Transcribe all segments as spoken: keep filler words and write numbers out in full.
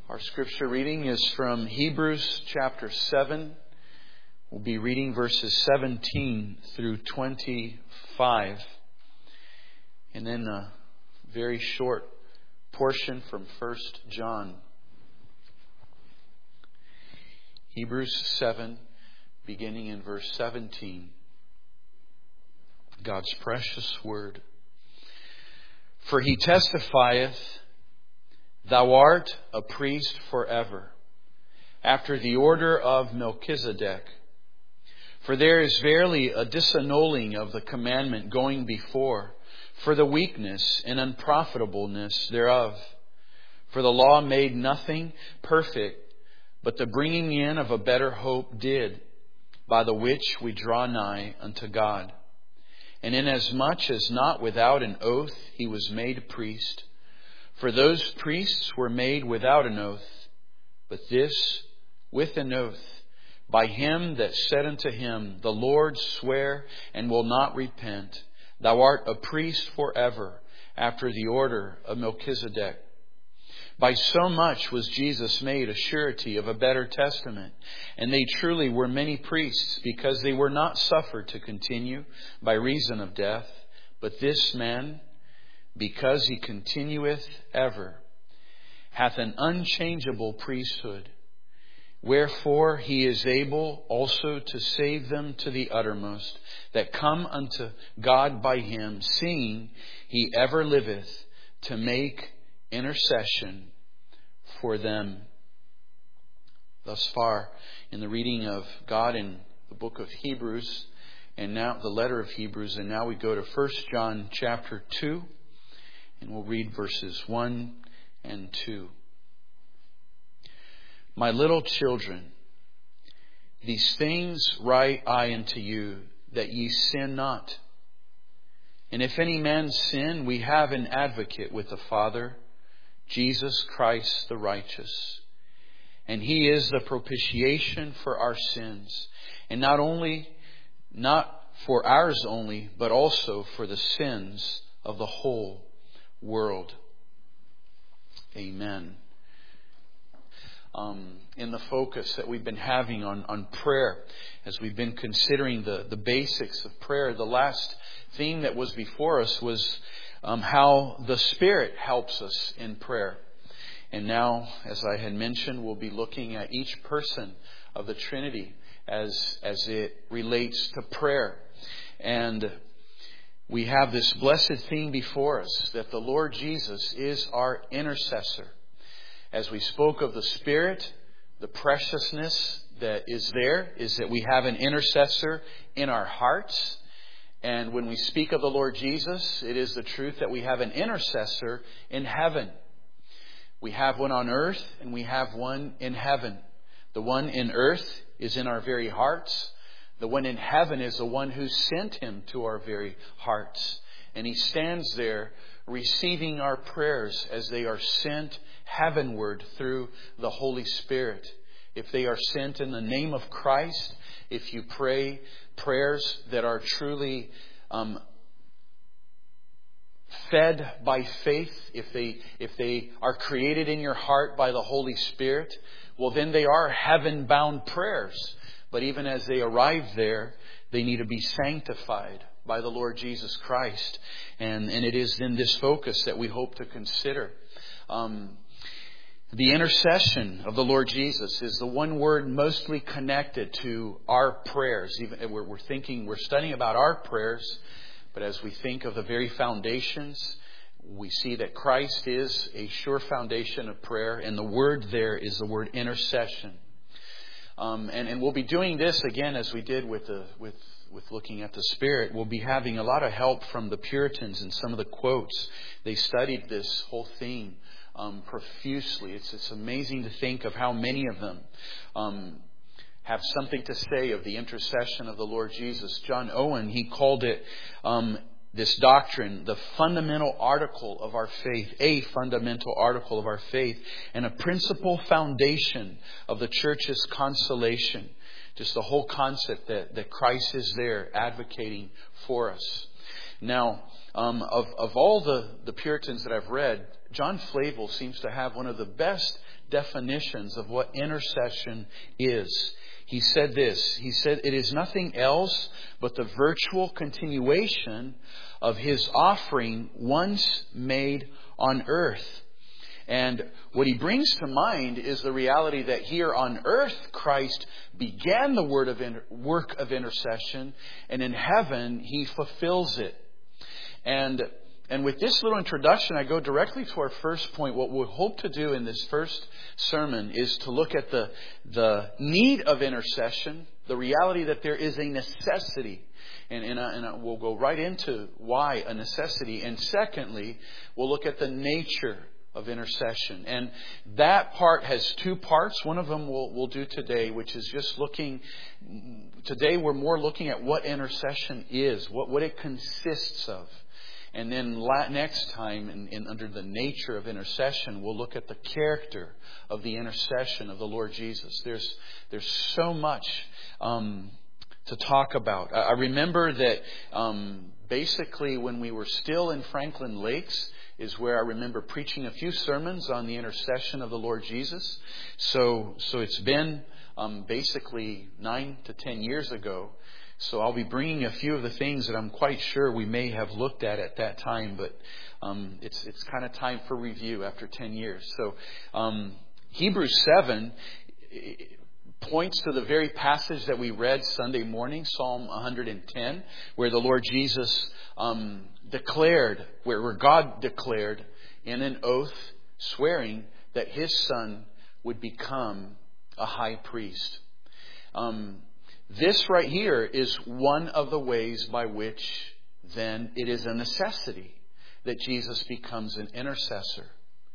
Our scripture reading is from Hebrews chapter seven. We'll be reading verses seventeen through twenty-five. And then a very short portion from First John. Hebrews seven, beginning in verse seventeen. God's precious word. For he testifieth, Thou art a priest forever, after the order of Melchizedek. For there is verily a disannulling of the commandment going before, for the weakness and unprofitableness thereof. For the law made nothing perfect, but the bringing in of a better hope did, by the which we draw nigh unto God. And inasmuch as not without an oath he was made priest, for those priests were made without an oath, but this with an oath, by him that said unto him, The Lord swear and will not repent, Thou art a priest forever, after the order of Melchizedek. By so much was Jesus made a surety of a better testament, and they truly were many priests, because they were not suffered to continue by reason of death, but this man, because he continueth ever, hath an unchangeable priesthood. Wherefore he is able also to save them to the uttermost, that come unto God by him, seeing he ever liveth to make intercession for them. Thus far in the reading of God in the book of Hebrews, and now the letter of Hebrews, and now we go to First John chapter two. And we'll read verses one and two. My little children, these things write I unto you, that ye sin not. And if any man sin, we have an advocate with the Father, Jesus Christ the righteous. And he is the propitiation for our sins. And not only, not for ours only, but also for the sins of the whole world. Amen. Um, in the focus that we've been having on, on prayer, as we've been considering the, the basics of prayer, the last theme that was before us was um, how the Spirit helps us in prayer. And now, as I had mentioned, we'll be looking at each person of the Trinity as, as it relates to prayer. And we have this blessed theme before us, that the Lord Jesus is our intercessor. As we spoke of the Spirit, the preciousness that is there is that we have an intercessor in our hearts. And when we speak of the Lord Jesus, it is the truth that we have an intercessor in heaven. We have one on earth and we have one in heaven. The one in earth is in our very hearts. The one in heaven is the one who sent him to our very hearts. And he stands there receiving our prayers as they are sent heavenward through the Holy Spirit. If they are sent in the name of Christ, if you pray prayers that are truly um, fed by faith, if they, if they are created in your heart by the Holy Spirit, well then they are heaven-bound prayers. But even as they arrive there, they need to be sanctified by the Lord Jesus Christ. And, and it is in this focus that we hope to consider. Um, the intercession of the Lord Jesus is the one word mostly connected to our prayers. Even we're, we're thinking, we're studying about our prayers, but as we think of the very foundations, we see that Christ is a sure foundation of prayer. And the word there is the word intercession. Um, and, and we'll be doing this again as we did with the with with looking at the Spirit. We'll be having a lot of help from the Puritans and some of the quotes. They studied this whole theme um, profusely. It's it's amazing to think of how many of them um, have something to say of the intercession of the Lord Jesus. John Owen, he called it um, this doctrine, the fundamental article of our faith, a fundamental article of our faith, and a principal foundation of the church's consolation. Just the whole concept that, that Christ is there advocating for us. Now, um, of, of all the, the Puritans that I've read, John Flavel seems to have one of the best definitions of what intercession is. He said this, he said, "It is nothing else but the virtual continuation of His offering once made on earth." And what he brings to mind is the reality that here on earth, Christ began the word of inter- work of intercession, and in heaven, He fulfills it. And And with this little introduction, I go directly to our first point. What we'll hope to do in this first sermon is to look at the, the need of intercession, the reality that there is a necessity. And, and, uh, and uh, we'll go right into why a necessity. And secondly, we'll look at the nature of intercession. And that part has two parts. One of them we'll, we'll do today, which is just looking... Today we're more looking at what intercession is, what, what it consists of. And then next time, in, in, under the nature of intercession, we'll look at the character of the intercession of the Lord Jesus. There's there's so much um, to talk about. I, I remember that um, basically when we were still in Franklin Lakes is where I remember preaching a few sermons on the intercession of the Lord Jesus. So so it's been um, basically nine to ten years ago. So I'll be bringing a few of the things that I'm quite sure we may have looked at at that time, but um, it's it's kind of time for review after ten years. So um, Hebrews seven points to the very passage that we read Sunday morning, Psalm one hundred ten, where the Lord Jesus um, declared, where, where God declared in an oath, swearing that His Son would become a high priest. Um, This right here is one of the ways by which then it is a necessity that Jesus becomes an intercessor.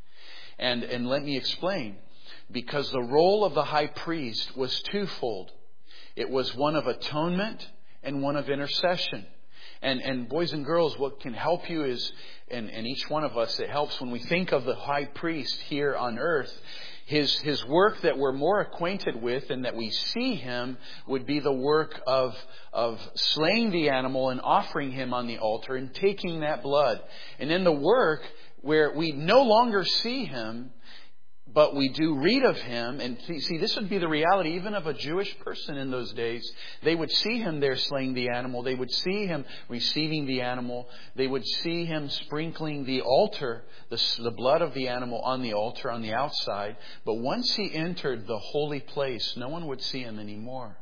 And, and let me explain. Because the role of the high priest was twofold. It was one of atonement and one of intercession. And, and boys and girls, what can help you is, and, and each one of us, it helps when we think of the high priest here on earth. His, his work that we're more acquainted with and that we see him would be the work of, of slaying the animal and offering him on the altar and taking that blood. And then the work where we no longer see him, but we do read of him. And see, see, this would be the reality even of a Jewish person in those days. They would see him there slaying the animal. They would see him receiving the animal. They would see him sprinkling the altar, the, the blood of the animal on the altar on the outside. But once he entered the holy place, no one would see him anymore.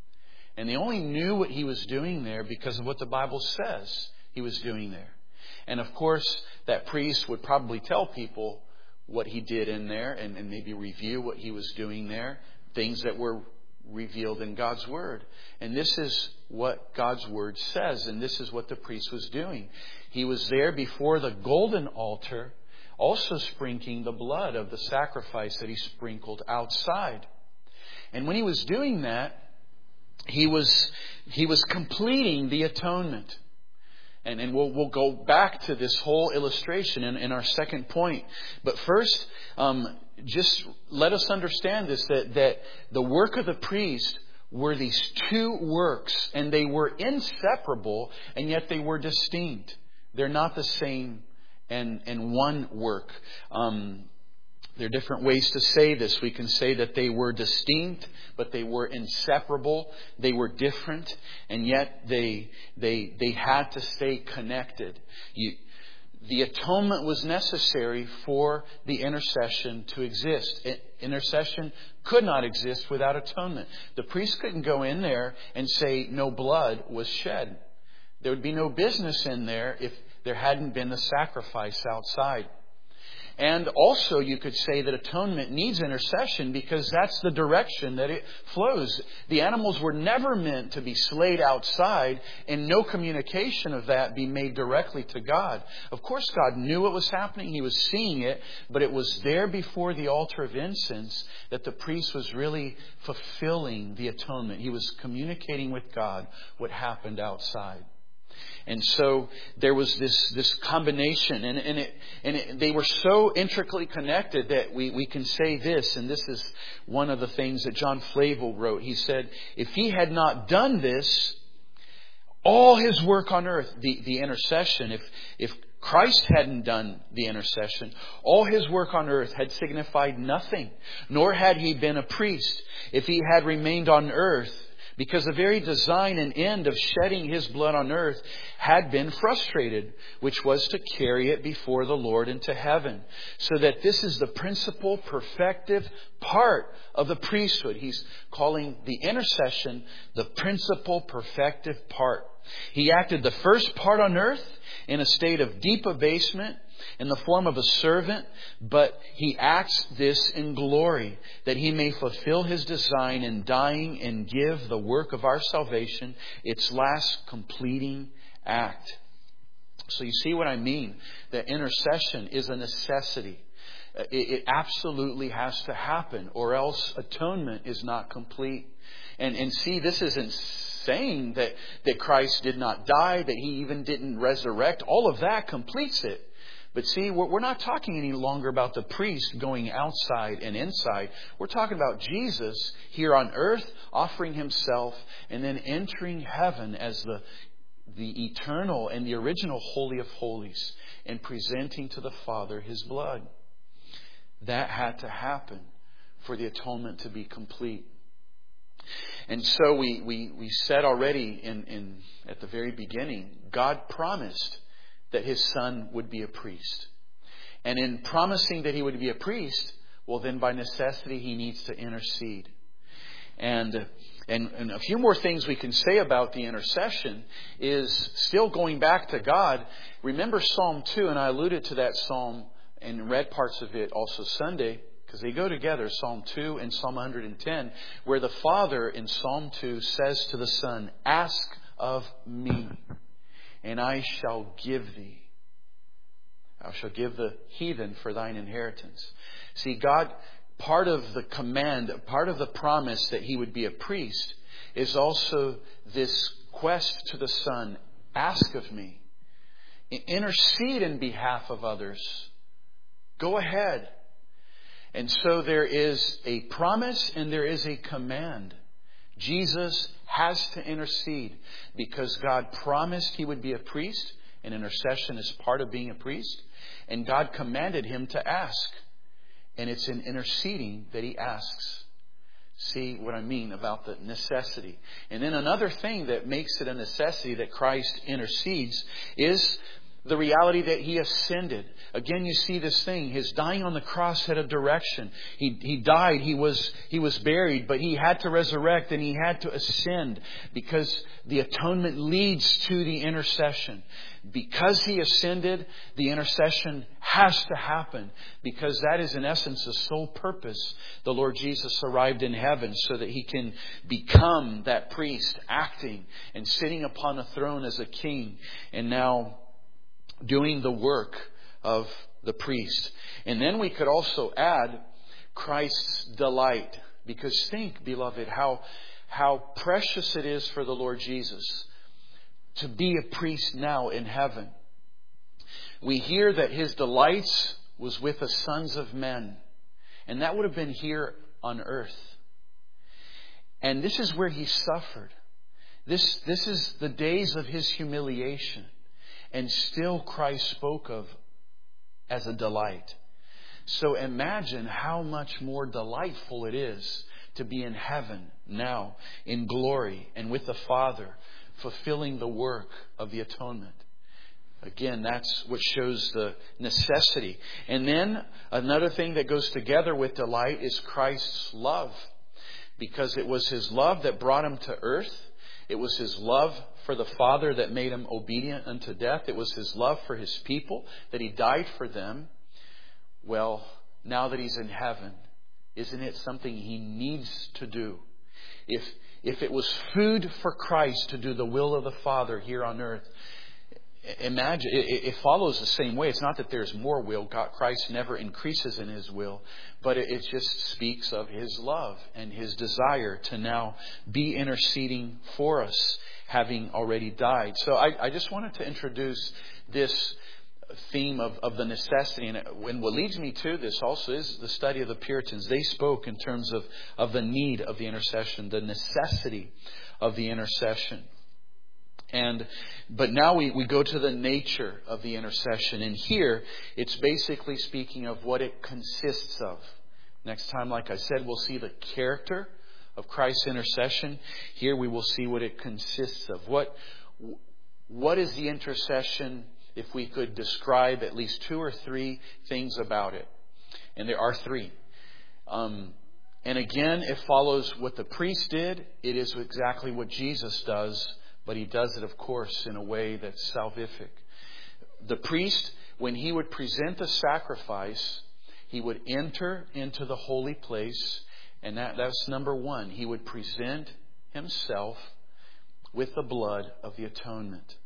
And they only knew what he was doing there because of what the Bible says he was doing there. And of course, that priest would probably tell people what he did in there and, and maybe review what he was doing there, things that were revealed in God's Word. And this is what God's Word says, and this is what the priest was doing. He was there before the golden altar, also sprinkling the blood of the sacrifice that he sprinkled outside. And when he was doing that, he was he was completing the atonement. And, and we'll, we'll go back to this whole illustration in, in our second point. But first, um, just let us understand this, that, that the work of the priest were these two works, and they were inseparable, and yet they were distinct. They're not the same and, and one work. Um, There are different ways to say this. We can say that they were distinct, but they were inseparable. They were different, and yet they they they had to stay connected. You, the atonement was necessary for the intercession to exist. Intercession could not exist without atonement. The priest couldn't go in there and say no blood was shed. There would be no business in there if there hadn't been the sacrifice outside. And also you could say that atonement needs intercession because that's the direction that it flows. The animals were never meant to be slayed outside and no communication of that be made directly to God. Of course, God knew what was happening. He was seeing it, but it was there before the altar of incense that the priest was really fulfilling the atonement. He was communicating with God what happened outside. And so there was this this combination, and, and, it, and it, they were so intricately connected that we, we can say this, and this is one of the things that John Flavel wrote. He said, if he had not done this, all His work on earth, the, the intercession, if, if Christ hadn't done the intercession, all His work on earth had signified nothing, nor had He been a priest if He had remained on earth, because the very design and end of shedding His blood on earth had been frustrated, which was to carry it before the Lord into heaven. So that this is the principal perfective part of the priesthood. He's calling the intercession the principal perfective part. He acted the first part on earth in a state of deep abasement, in the form of a servant, but He acts this in glory, that He may fulfill His design in dying and give the work of our salvation its last completing act. So you see what I mean? That intercession is a necessity. It, it absolutely has to happen, or else atonement is not complete. And, and see, this isn't saying that, that Christ did not die, that He even didn't resurrect. All of that completes it. But see, we're not talking any longer about the priest going outside and inside. We're talking about Jesus here on earth offering Himself and then entering heaven as the, the eternal and the original Holy of Holies and presenting to the Father His blood. That had to happen for the atonement to be complete. And so we, we, we said already in, in at the very beginning, God promised that His Son would be a priest. And in promising that He would be a priest, well then by necessity He needs to intercede. And, and, and a few more things we can say about the intercession is still going back to God. Remember Psalm two, and I alluded to that Psalm and read parts of it also Sunday, because they go together, Psalm two and Psalm one hundred ten, where the Father in Psalm two says to the Son, "Ask of me, and I shall give thee. I shall give the heathen for thine inheritance." See, God, part of the command, part of the promise that He would be a priest is also this quest to the Son. Ask of me. Intercede in behalf of others. Go ahead. And so there is a promise and there is a command. Jesus has to intercede because God promised He would be a priest, and intercession is part of being a priest. And God commanded Him to ask. And it's in interceding that He asks. See what I mean about the necessity. And then another thing that makes it a necessity that Christ intercedes is the reality that He ascended. Again, you see this thing. His dying on the cross had a direction. He, he died, he was, he was buried, but He had to resurrect and He had to ascend because the atonement leads to the intercession. Because He ascended, the intercession has to happen because that is in essence the sole purpose the Lord Jesus arrived in heaven, so that He can become that priest acting and sitting upon a throne as a king, and now doing the work of the priest. And then we could also add Christ's delight. Because think, beloved, how, how precious it is for the Lord Jesus to be a priest now in heaven. We hear that His delights was with the sons of men. And that would have been here on earth. And this is where He suffered. This, this is the days of His humiliation. And still Christ spoke of as a delight. So imagine how much more delightful it is to be in heaven now, in glory, and with the Father, fulfilling the work of the atonement. Again, that's what shows the necessity. And then another thing that goes together with delight is Christ's love. Because it was His love that brought Him to earth. It was His love for the Father that made Him obedient unto death. It was His love for His people that He died for them. Well, now that He's in heaven, isn't it something He needs to do? If, if it was food for Christ to do the will of the Father here on earth, imagine, it, it follows the same way. It's not that there's more will. God, Christ never increases in His will. But it, it just speaks of His love and His desire to now be interceding for us, having already died. So I, I just wanted to introduce this theme of, of the necessity. And, and what leads me to this also is the study of the Puritans. They spoke in terms of, of the need of the intercession, the necessity of the intercession. And but now we, we go to the nature of the intercession. And here it's basically speaking of what it consists of. Next time, like I said, we'll see the character of Christ's intercession. Here we will see what it consists of. What what is the intercession, if we could describe at least two or three things about it? And there are three. Um, and again, it follows what the priest did. It is exactly what Jesus does, but He does it, of course, in a way that's salvific. The priest, when he would present the sacrifice, he would enter into the holy place, and that, that's number one. He would present himself with the blood of the atonement.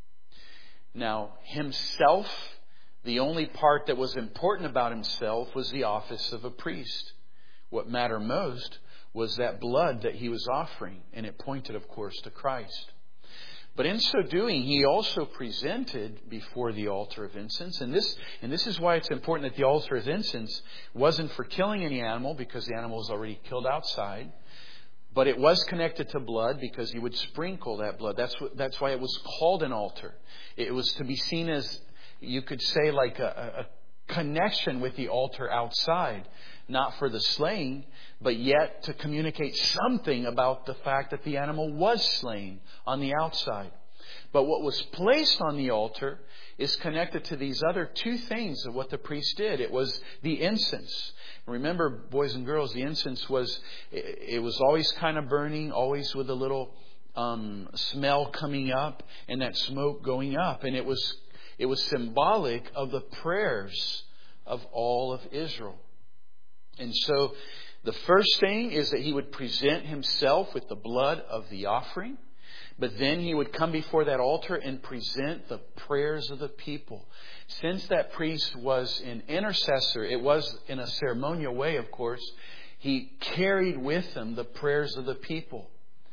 Now, himself, the only part that was important about himself was the office of a priest. What mattered most was that blood that he was offering, and it pointed, of course, to Christ. But in so doing, he also presented before the altar of incense. And this, and this is why it's important that the altar of incense wasn't for killing any animal, because the animal was already killed outside. But it was connected to blood, because he would sprinkle that blood. That's what, that's why it was called an altar. It was to be seen as, you could say, like a, a connection with the altar outside. Not for the slaying, but yet to communicate something about the fact that the animal was slain on the outside. But what was placed on the altar is connected to these other two things of what the priest did. It was the incense. Remember, boys and girls, the incense was, it was always kind of burning, always with a little um, smell coming up and that smoke going up. And it was, it was symbolic of the prayers of all of Israel. And so the first thing is that he would present himself with the blood of the offering. But then he would come before that altar and present the prayers of the people. Since that priest was an intercessor, it was in a ceremonial way, of course, he carried with him the prayers of the people.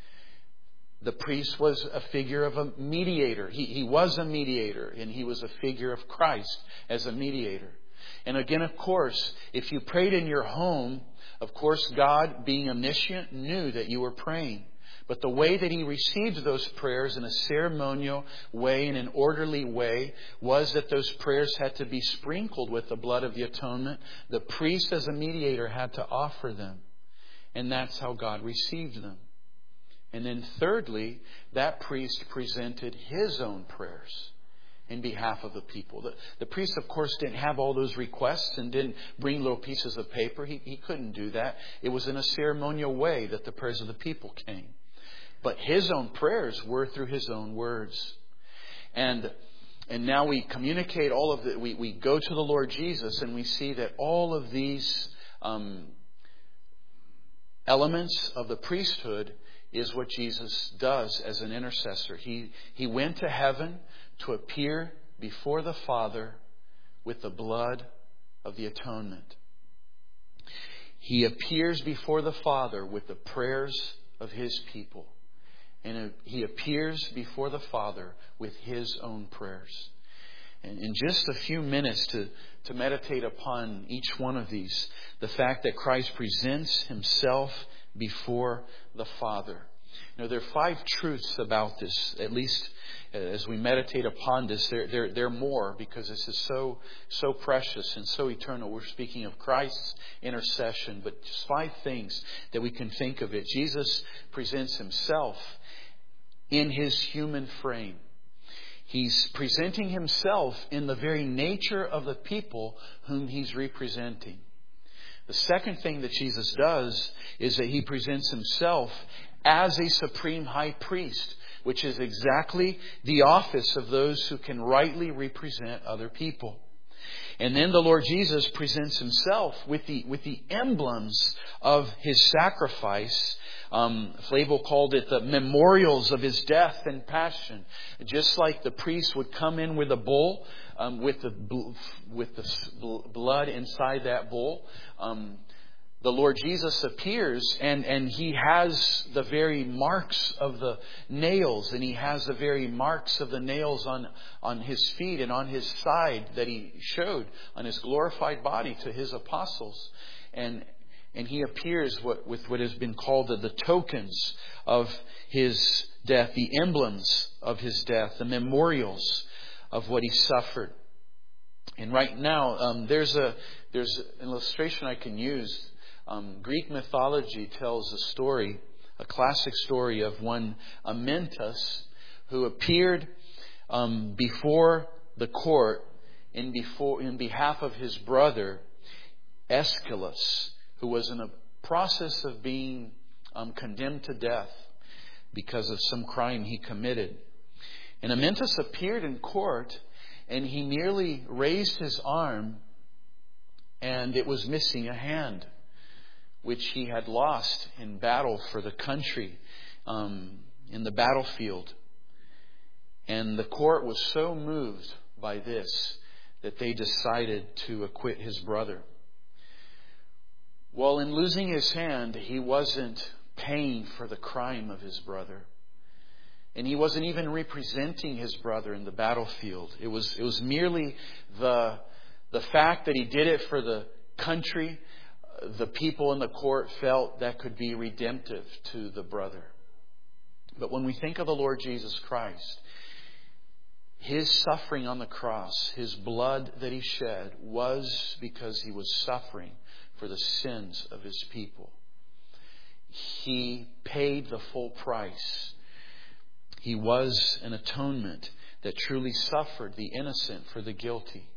The priest was a figure of a mediator. He, he was a mediator, and he was a figure of Christ as a mediator. And again, of course, if you prayed in your home, of course, God, being omniscient, knew that you were praying. But the way that He received those prayers in a ceremonial way, in an orderly way, was that those prayers had to be sprinkled with the blood of the atonement. The priest, as a mediator, had to offer them. And that's how God received them. And then thirdly, that priest presented his own prayers in behalf of the people. The, the priest, of course, didn't have all those requests and didn't bring little pieces of paper. He, he couldn't do that. It was in a ceremonial way that the prayers of the people came. But his own prayers were through his own words. And and now we communicate all of the, we, we go to the Lord Jesus, and we see that all of these um, elements of the priesthood is what Jesus does as an intercessor. He, he went to heaven to appear before the Father with the blood of the atonement. He appears before the Father with the prayers of His people. And He appears before the Father with His own prayers. And in just a few minutes to, to meditate upon each one of these, the fact that Christ presents Himself before the Father. You know, there are five truths about this, at least as we meditate upon this. There, there, there are more, because this is so, so precious and so eternal. We're speaking of Christ's intercession, but just five things that we can think of it. Jesus presents Himself in His human frame. He's presenting Himself in the very nature of the people whom He's representing. The second thing that Jesus does is that He presents Himself as a supreme high priest, which is exactly the office of those who can rightly represent other people. And then the Lord Jesus presents Himself with the with the emblems of His sacrifice. Um, Flavel called it the memorials of His death and passion. Just like the priest would come in with a bull, um, with the with the blood inside that bull. Um, The Lord Jesus appears, and, and He has the very marks of the nails, and He has the very marks of the nails on, on His feet and on His side that He showed on His glorified body to His apostles. And, And he appears what, with what has been called the, the tokens of his death, the emblems of his death, the memorials of what he suffered. And right now, um, there's a there's an illustration I can use. Um, Greek mythology tells a story, a classic story of one Amyntas who appeared um, before the court in before in behalf of his brother Aeschylus, who was in a process of being um, condemned to death because of some crime he committed. And Amyntas appeared in court, and he merely raised his arm, and it was missing a hand, which he had lost in battle for the country, um, in the battlefield. And the court was so moved by this that they decided to acquit his brother. Well, in losing his hand, he wasn't paying for the crime of his brother. And he wasn't even representing his brother in the battlefield. It was it was merely the the fact that he did it for the country. The people in the court felt that could be redemptive to the brother. But when we think of the Lord Jesus Christ, His suffering on the cross, His blood that He shed, was because He was suffering for the sins of His people. He paid the full price. He was an atonement that truly suffered the innocent for the guilty.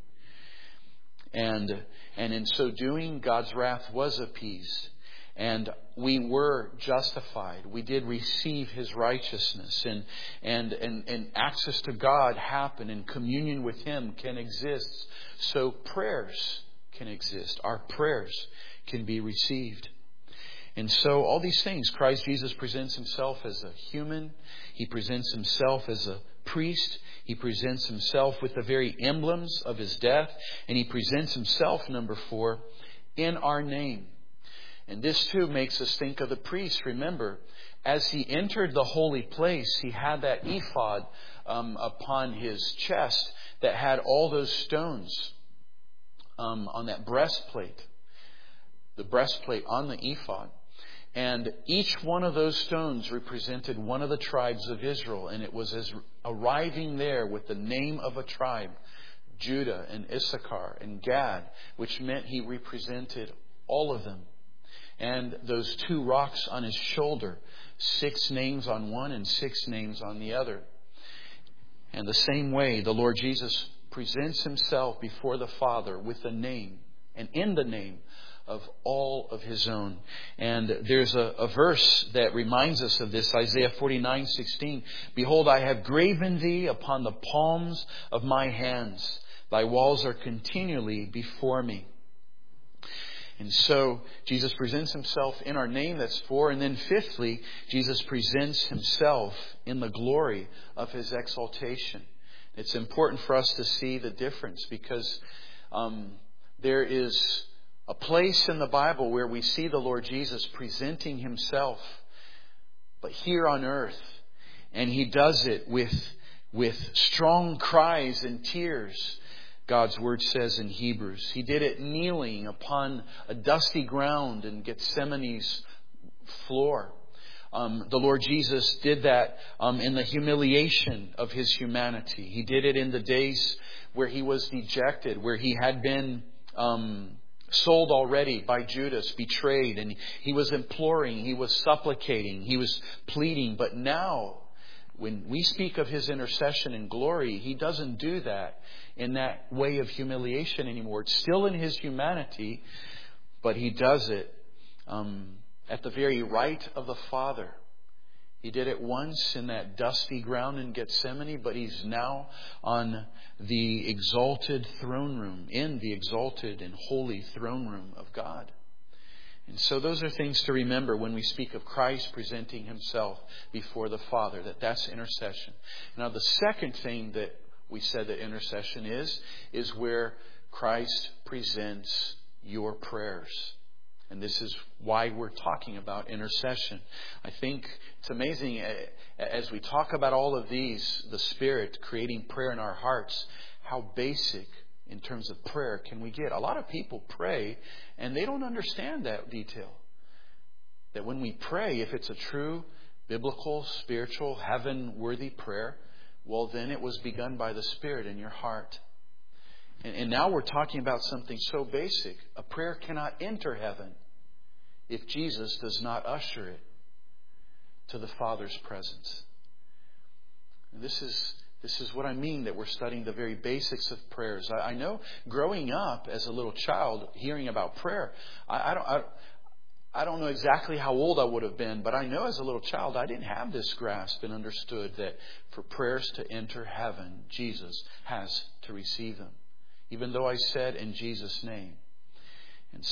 And, and in so doing, God's wrath was appeased. And we were justified. We did receive His righteousness. And, and, and, and access to God happened, and communion with Him can exist. So prayers can exist. Our prayers can be received. And so all these things, Christ Jesus presents Himself as a human. He presents Himself as a priest. He presents Himself with the very emblems of His death. And He presents Himself, number four, in our name. And this too makes us think of the priest. Remember, as He entered the holy place, He had that ephod um, upon His chest that had all those stones um, on that breastplate. The breastplate on the ephod. And each one of those stones represented one of the tribes of Israel. And it was as arriving there with the name of a tribe, Judah and Issachar and Gad, which meant he represented all of them. And those two rocks on his shoulder, six names on one and six names on the other. And the same way, the Lord Jesus presents Himself before the Father with a name, and in the name of all of His own. And there's a, a verse that reminds us of this, Isaiah forty-nine sixteen. Behold, I have graven thee upon the palms of my hands. Thy walls are continually before me. And so Jesus presents Himself in our name, that's four. And then fifthly, Jesus presents Himself in the glory of His exaltation. It's important for us to see the difference, because um, there is a place in the Bible where we see the Lord Jesus presenting Himself, but here on earth. And He does it with, with strong cries and tears. God's Word says in Hebrews. He did it kneeling upon a dusty ground in Gethsemane's floor. Um, the Lord Jesus did that um, in the humiliation of His humanity. He did it in the days where He was dejected, where He had been um, sold already by Judas, betrayed. And He was imploring, He was supplicating, He was pleading. But now, when we speak of His intercession and glory, He doesn't do that in that way of humiliation anymore. It's still in His humanity, but He does it um, at the very right of the Father. He did it once in that dusty ground in Gethsemane, but He's now on the exalted throne room, in the exalted and holy throne room of God. And so those are things to remember when we speak of Christ presenting Himself before the Father, that that's intercession. Now the second thing that we said that intercession is, is where Christ presents your prayers. And this is why we're talking about intercession. I think it's amazing as we talk about all of these, the Spirit creating prayer in our hearts, how basic in terms of prayer can we get? A lot of people pray and they don't understand that detail. That when we pray, if it's a true, biblical, spiritual, heaven-worthy prayer, well, then it was begun by the Spirit in your heart. And, and now we're talking about something so basic. A prayer cannot enter heaven if Jesus does not usher it to the Father's presence. And this is this is what I mean that we're studying the very basics of prayers. I, I know growing up as a little child, hearing about prayer, I, I don't I, I don't know exactly how old I would have been, but I know as a little child I didn't have this grasp and understood that for prayers to enter heaven, Jesus has to receive them. Even though I said in Jesus' name. And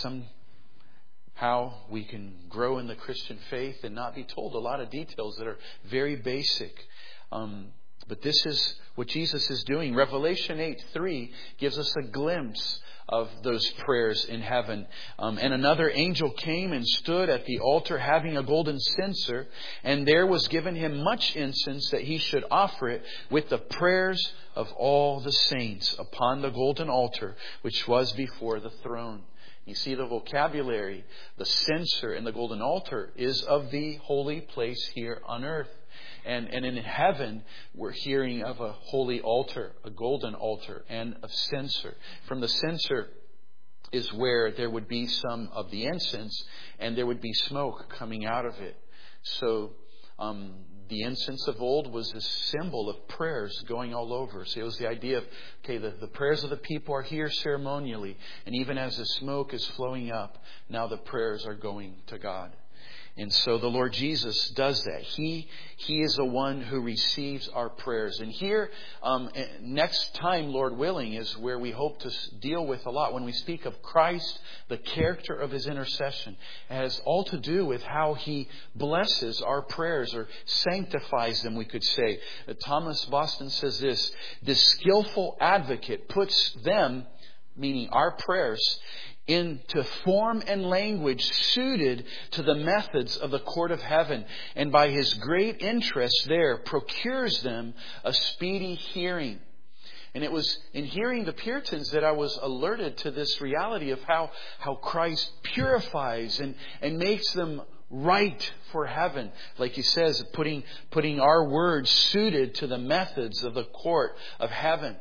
somehow we can grow in the Christian faith and not be told a lot of details that are very basic. Um, but this is what Jesus is doing. Revelation eight three gives us a glimpse of those prayers in heaven. Um, and another angel came and stood at the altar having a golden censer. And there was given him much incense that he should offer it with the prayers of all the saints upon the golden altar which was before the throne. You see the vocabulary. The censer and the golden altar is of the holy place here on earth. And, and in heaven, we're hearing of a holy altar, a golden altar, and a censer. From the censer is where there would be some of the incense, and there would be smoke coming out of it. So um, the incense of old was a symbol of prayers going all over. So it was the idea of, okay, the, the prayers of the people are here ceremonially. And even as the smoke is flowing up, now the prayers are going to God. And so the Lord Jesus does that. He He is the one who receives our prayers. And here, um, next time, Lord willing, is where we hope to deal with a lot. When we speak of Christ, the character of His intercession, it has all to do with how He blesses our prayers or sanctifies them, we could say. Uh, Thomas Boston says this: the skillful advocate puts them, meaning our prayers, into form and language suited to the methods of the court of heaven, and by His great interest there procures them a speedy hearing. And it was in hearing the Puritans that I was alerted to this reality of how, how Christ purifies and, and makes them right for heaven. Like he says, putting, putting our words suited to the methods of the court of heaven.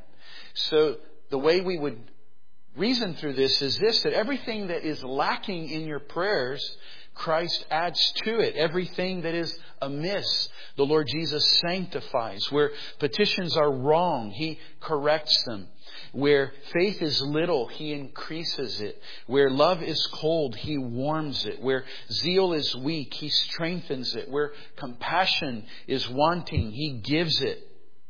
So the way we would reason through this is this, that everything that is lacking in your prayers, Christ adds to it. Everything that is amiss, the Lord Jesus sanctifies. Where petitions are wrong, He corrects them. Where faith is little, He increases it. Where love is cold, He warms it. Where zeal is weak, He strengthens it. Where compassion is wanting, He gives it.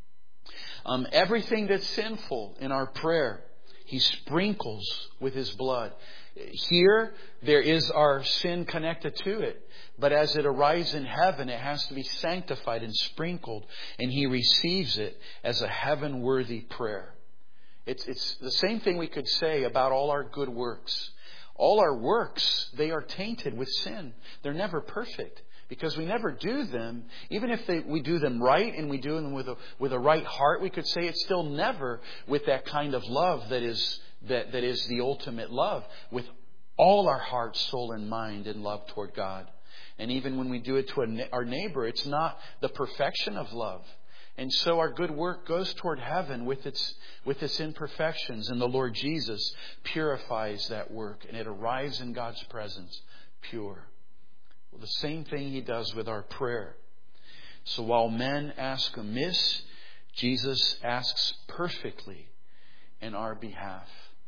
Um, everything that's sinful in our prayer, He sprinkles with His blood. Here, there is our sin connected to it. But as it arrives in heaven, it has to be sanctified and sprinkled. And He receives it as a heaven-worthy prayer. It's, it's the same thing we could say about all our good works. All our works, they are tainted with sin. They're never perfect. Because we never do them, even if they, we do them right and we do them with a, with a right heart, we could say it's still never with that kind of love that is, that, that is the ultimate love. With all our heart, soul, and mind in love toward God. And even when we do it to a, our neighbor, it's not the perfection of love. And so our good work goes toward heaven with its, with its imperfections. And the Lord Jesus purifies that work. And it arrives in God's presence pure. Well, the same thing He does with our prayer. So while men ask amiss, Jesus asks perfectly in our behalf.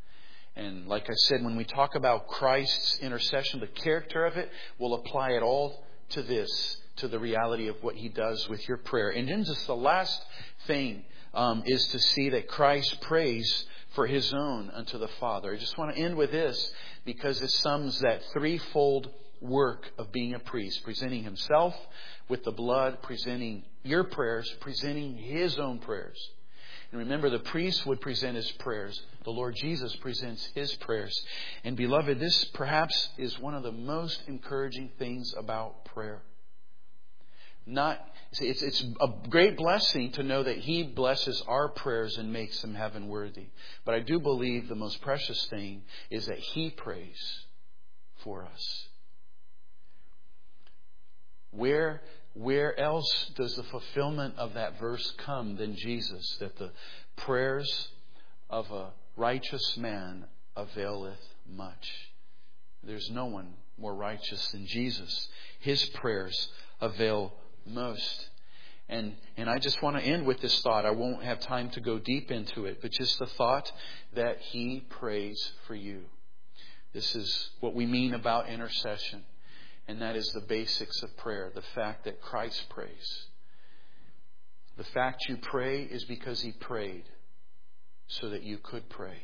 And like I said, when we talk about Christ's intercession, the character of it, we'll apply it all to this, to the reality of what He does with your prayer. And then just the last thing um, is to see that Christ prays for His own unto the Father. I just want to end with this because it sums that threefold work of being a priest, presenting Himself with the blood, presenting your prayers, presenting His own prayers. And remember, the priest would present his prayers. The Lord Jesus presents His prayers. And beloved, this perhaps is one of the most encouraging things about prayer. Not, see, it's, it's a great blessing to know that He blesses our prayers and makes them heaven worthy. But I do believe the most precious thing is that He prays for us. Where, where else does the fulfillment of that verse come than Jesus? That the prayers of a righteous man availeth much. There's no one more righteous than Jesus. His prayers avail most. And and I just want to end with this thought. I won't have time to go deep into it, but just the thought that He prays for you. This is what we mean about intercession. And that is the basics of prayer. The fact that Christ prays. The fact you pray is because He prayed so that you could pray.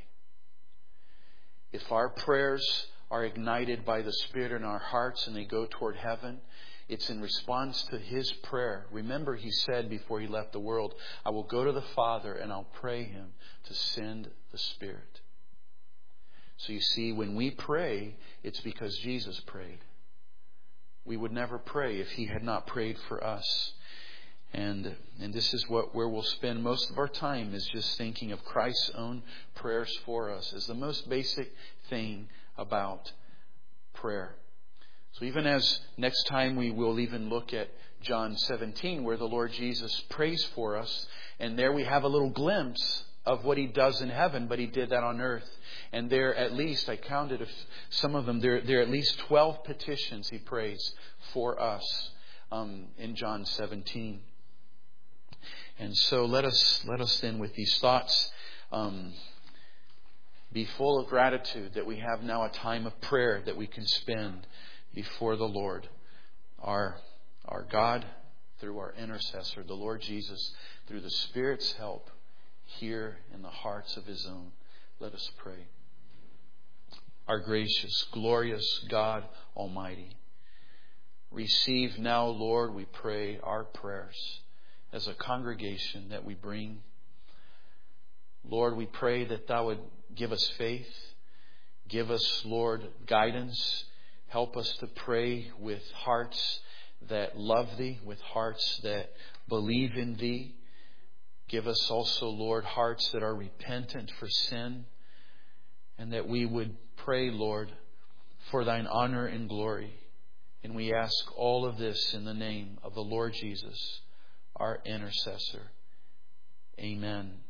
If our prayers are ignited by the Spirit in our hearts and they go toward heaven, it's in response to His prayer. Remember, He said before He left the world, I will go to the Father and I'll pray Him to send the Spirit. So you see, when we pray, it's because Jesus prayed. We would never pray if He had not prayed for us. And and this is what where we'll spend most of our time, is just thinking of Christ's own prayers for us as the most basic thing about prayer. So even as next time we will even look at John seventeen, where the Lord Jesus prays for us, and there we have a little glimpse of what He does in heaven, but He did that on earth. And there at least, I counted some of them, there, there are at least twelve petitions He prays for us um, in John seventeen. And so let us let us then, with these thoughts, um, be full of gratitude that we have now a time of prayer that we can spend before the Lord, our our God, through our intercessor, the Lord Jesus, through the Spirit's help here in the hearts of His own. Let us pray. Our gracious, glorious God Almighty, receive now, Lord, we pray, our prayers as a congregation that we bring. Lord, we pray that Thou would give us faith. Give us, Lord, guidance. Help us to pray with hearts that love Thee, with hearts that believe in Thee. Give us also, Lord, hearts that are repentant for sin, and that we would pray, Lord, for Thine honor and glory. And we ask all of this in the name of the Lord Jesus, our intercessor. Amen.